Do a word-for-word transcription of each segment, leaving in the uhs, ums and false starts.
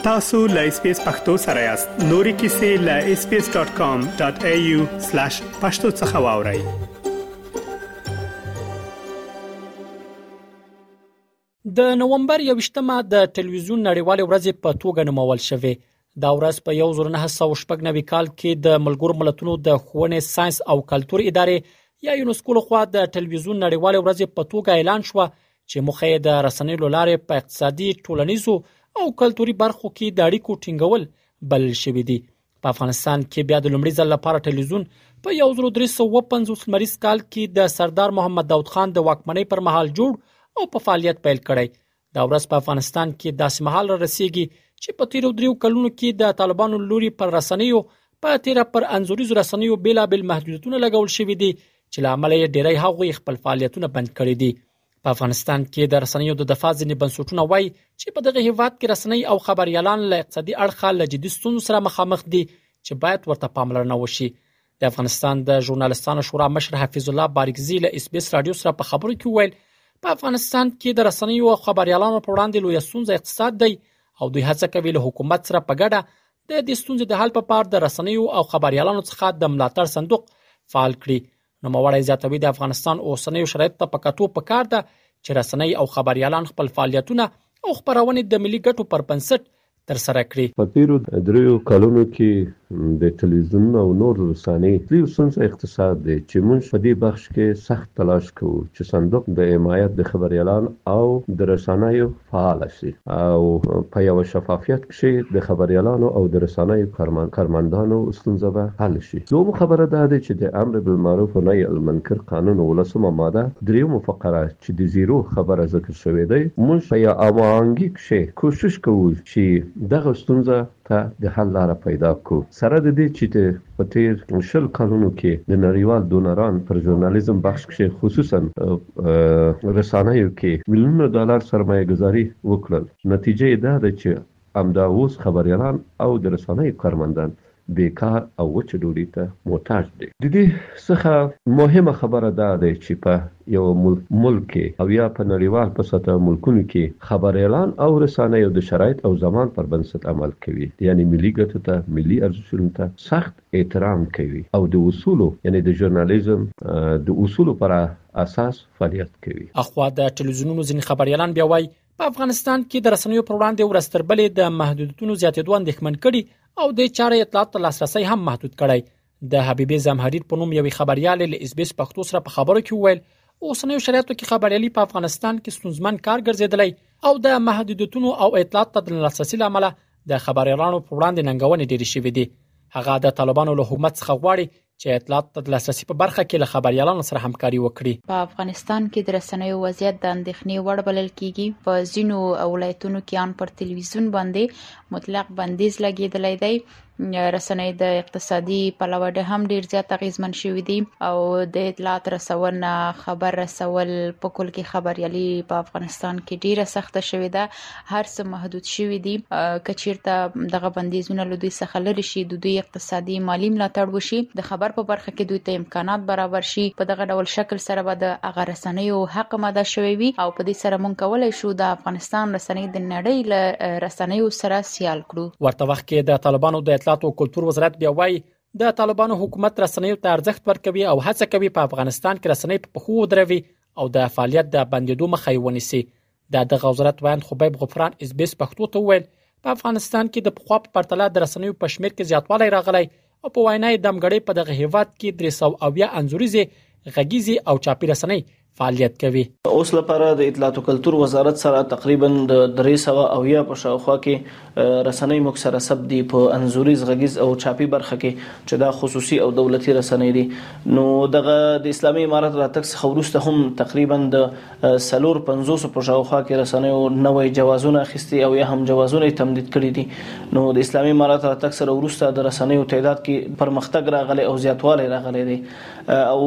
تاسو لا اس پی اس پختو سره یاست. نوري کیسې لا اس پی اس ډاٹ کام ډاٹ اي يو سلاش پښتو څخه واورئ. د نومبر یوویشتمه د ټلویزیون نړیوالې ورځې په توګه نومول شوې. دا ورځ په یو زر نهه سوه شپږ نوي کال کې د ملګرو ملتونو د ښوونې، ساينس او کلتور ادارې یا یونسکو لخوا د ټلویزیون نړیوالې ورځې په توګه اعلان شوه چې موخه یې د رسنیو له لارې په اقتصادي، ټولنیزو او کلتوري برخو کې د اړیکو ټینګول بلل شوی دی. په افغانستان کې بیا د لومړي ځل لپاره ټلویزیون په یو زر درې سوه پنځوس لمریز کال کې د سردار محمد داود خان د واکمنۍ پر مهال جوړ او په فعالیت پیل کړی. دا ورځ په افغانستان کې داسې مهال رسیږي چې په تیرو دریو کلونو کې د طالبانو لوري پر رسنیو په تیره پر انزوريزو رسنیو بیلابل محدودیتونه لګول شوي دي چې لامل یې ډېری هغوی خپل فعالیتونه بند کړي دي. په افغانستان کې د رسنیو د دفاع ځینې بنسټونه وایي چې په دغه هیواد کې رسنۍ او خبريالان له اقتصادي اړخه له جدي ستونزو سره مخامخ دي چې باید ورته پاملرنه وشي. د افغانستان د ژورنالستانو شورا مشر حفیظ الله بارګزی له اس بي اس رادیو سره په خبرو کې ویل په افغانستان کې د رسنیو او خبريالانو په وړاندې لوی ستونزه اقتصاد دی او دوی هڅه کوي له حکومت سره په ګډه د دې ستونزې د حل په پار د رسنیو او خبريالانو څخه د ملاتړ صندوق فعال کړي. نو موړی زیاتوي د افغانستان اوسنیو شرایطو ته په کتو پکار ده چې رسنۍ او خبريالان خپل فعالیتونه او خبرونه د ملي ګټو پر بنسټ تر سره کړي. په تیرو دریو کلونو کې د ټلویزیون او نور رسنۍ د څنګه اقتصاد دی چې موږ په دې بخش کې سخت تلاش کوو چې صندوق د حمایت د خبريالان او د رسنیو فعال شي او په یو شفافیت کې د خبريالانو او د رسنیو کارمندانو ستونزې به حل شي. دوم خبره ده چې د امر بالمعروف و نهي عن المنکر قانون ولسمه ماده دریو فقره چې د زیرو خبره ذکر شوې ده موږ په امانګي کې کوشش کوو چې دغه ستونزه ته د حل لاره پیدا کو. سره د دې چې په تیر شل کلونو کې د نړیوال دونران پر ژورنالیزم بخش کې خصوصا رسنیو کې میلیونونه ډالر سرمایه گذاري وکړل. نتیجه دا ده چې امدا اوس خبريالان او د رسنیو کارمندان بیکار او وچ ډوډۍ ته محتاج دي. د دې څخه مهمه خبره ده چې په یو ملک او یا په نړیوال په سطح ملکونو کې خبريالان او رسنیو د شرایط او زمان پر بنسټ عمل کوي، یعنی ملي ګټو ته، ملي ارزښتونو ته سخت احترام کوي او د اصولو یعنی د ژورنالیزم د اصولو پر اساس فعالیت کوي. اخوا د ټلویزیونونو ځینې خبريالان بیا وایي په افغانستان کې د رسنیو پر وړاندې ورستربلې د محدودیتونو زیاتېدو اندېښمن کړي او د چارې اطلاعات ته لاسرسي هم محدود کړی. د حبیبي زمحریر په نوم یوې خبريالې له اس بي اس پښتو سره په خبرو کې ویل اوسنیو شرایطو کې خبريالي په افغانستان کې ستونزمن کار ګرځېدلی او د محدودیتونو او اطلاعات ته د لاسرسي لامل د خبريالانو په وړاندې ننګونې ډېرې شوې دي. هغه د طالبانو له حکومت څخه غواړي چې اطلاعات ته د لاسرسي په برخه کې له خبريالانو سره همکاري وکړي. په افغانستان کې د رسنیو وضعیت د اندېښنې وړ بلل کېږي. په ځینو ولایتونو کې ان پر تلویزیون باندې مطلق بندیز لګېدلی دی. رسنۍ د اقتصادي پلوه د هم ډیر زیات اغیزمن شوي دي او د اطلاعات رسونه، خبر رسول په کل کې خبريالي په افغانستان کې ډیره سخته شوې ده. هر څه محدود شوي دي. کچیرته دغه بندیزونه له دوی څخه لري شي، د دوی اقتصادي مالی ملاتړ وشي، د خبر په برخه کې دوی ته امکانات برابر شي، په دغه ډول شکل سره به د هغه رسنیو حق ماده شوی وي او په دې سره مونږ کولای شو د افغانستان رسنۍ د نړۍ له رسنیو سره سیال کړو. ورته وخت کې د طالبانو د اطلاعات او کلتور وزارت بیا وایي د طالبانو حکومت رسنیو ته ارزښت ورکوي او هڅه کوي په افغانستان کې رسنۍ په پښو ودروي او د فعالیت د بندیدو مخه یې ونیسي. د دغه وزارت وایي خبیب غفران اس بي اس پښتو ته ویل په افغانستان کې د پخوا په پرتله د رسنیو په شمېر کې زیاتوالی راغلی او په وینا یې دمګړۍ په دغه هیواد کې درې سوه اویا انځوریزې، غږیزې او چاپي رسنۍ فعالیت کوي. اوس لپاره د اطلاعات او کلتور وزارت سره تقریبا د درې سوه اویا په شاوخوا کې رسنۍ مکسره سب دي په انځوریز، غږیز او چاپي برخه کې چې دا خصوصي او دولتي رسنۍ دي. نو دغه د اسلامي امارت راتګ څخه وروسته هم تقریبا د سلور پنځوس په شاوخوا کې رسنیو نوې جوازونه اخیستي او یا هم جوازونه تمدید کړي دي. نو د اسلامي امارت راتګ سره وروسته د رسنیو تعداد کې پرمختګ راغلی او زیاتوالی راغلی دی او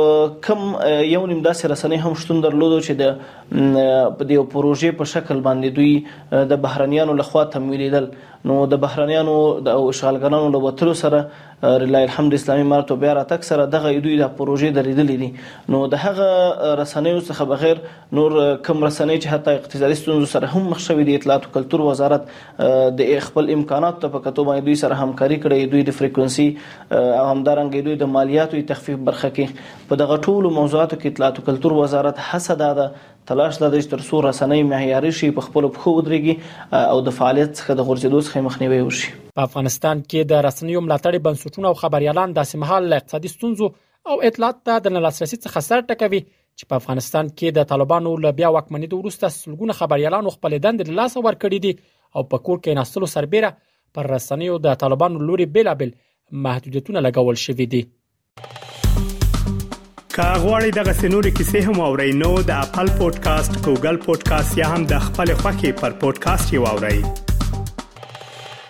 کم یو نیم داسې رسنۍ هم شتون درلودو چې د په دې پروژې په شکل باندې دوی د بهرنیانو لخوا تمویلیدل نو د بهرنیانو د اشغالګرانو له وتلو سره لله الحمد اسلامي امارت بیا راتک سره دغه دوی د پروژې درېدلې دي. نو د هغه رسنیو څخه بغیر نور کوم رسنۍ چې حتی اقتصادي ستونزو سره هم مخ شوي دي، اطلاعات او کلتور وزارت د خپل امکانات ته په کتو باندې دوی سره همکاري کړې، دوی د فریکوئنسي او همدارنګه دوی د مالیاتو تخفیف برخه کې په دغه ټولو موضوعاتو کې اطلاعات او کلتور وزارت هڅه ده تلاش ده چې تر څو رسنۍ معیاري شي، په خپل پښو ودرېږي او د فعالیت څخه د غورځېدو څخه مخنیوي وشي. په افغانستان کې د رسنیو ملاتړ بنسټونه او خبريالان داسې مهال له اقتصادي ستونزو او اطلاعات ته د لاسرسي څخه سر ټکوي چې په افغانستان کې د طالبانو له بیا واکمنۍ وروسته سلګونه خبريالان خپل دند له لاس ورکړي دي او په کور کې ناستلو سربېره پر رسنیو د طالبانو لوري بیلابل محدودیتونه لګول شوي دي. که غواړئ دغه سنوري کیسې هم اورئ نو د خپل پودکاسټ، ګوګل پودکاسټ یا هم د خپل خوښي پر پودکاسټ یو اورئ.